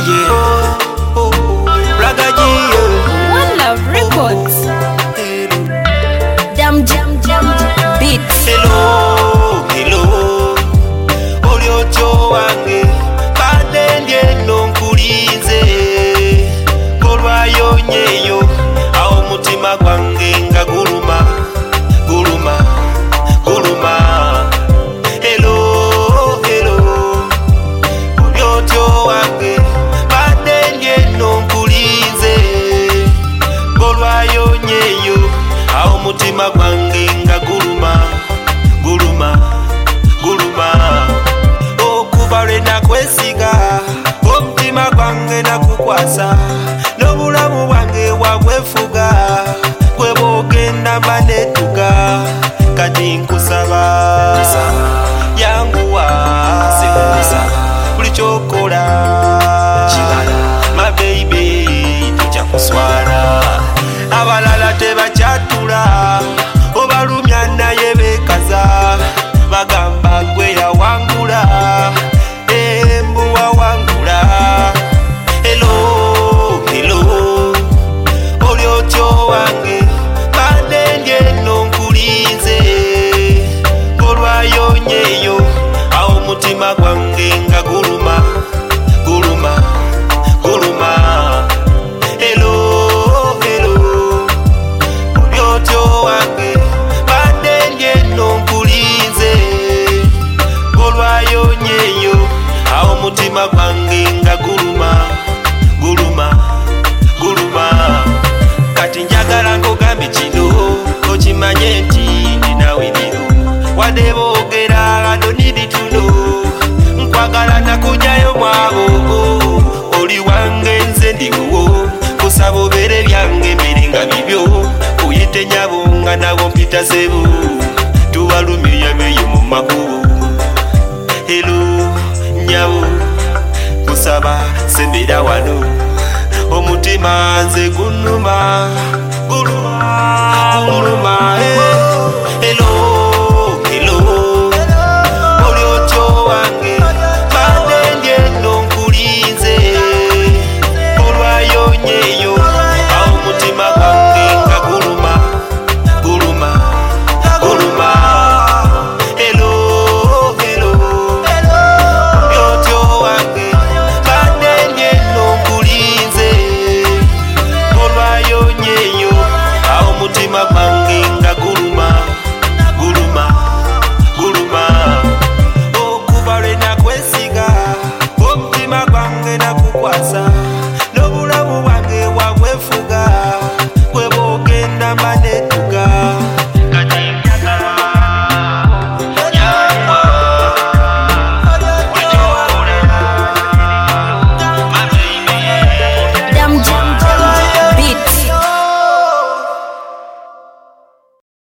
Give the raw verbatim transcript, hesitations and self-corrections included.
One Love Records. Jam jam jam beats. Hello, hello. Olio cho wange badendye nonkulize. Kolwayo nyeyo awo mutima gwange nga guluma guluma guluma. Hello, hello. Olio cho wange badendye nonkulize. Kolwayo nyeyo awo mutima gwange nga guluma guluma guluma. Okuva lwe nakwesiga omutima gwange nakukwasa n'obulamu bwange wabwefuga gwe bwogenda manetuga kati nkusaba yanguwa buli kyokola my baby tujja kuswala. Abalala tebakyatula obalumya naye bekaza bagamba gwe yawangula embu wawangula. Hello, hello. Oli otyo wange badendye nonkulize. Kolwayo nyeyo awo mutima gwange nga guluma guluma guluma. Hello, hello. Oli otyo wange badendye nonkulize. Kolwayo nyeyo awo mutima gwange nga guluma guluma guluma. Kati njagala nkugambe kino okimanye nti ndinawiriro wadde boogera I don't need it to know. Nkwagala nakujjayo mwabo oli wange nze ndiwo kusaba obeere byange mbere nga bibyo kuyite nyabo nga nabo mpita zebu tubalumya beyo mu makubo. Hello nyabo kusaba sembera wano omutima nze gunuma guluma guluma.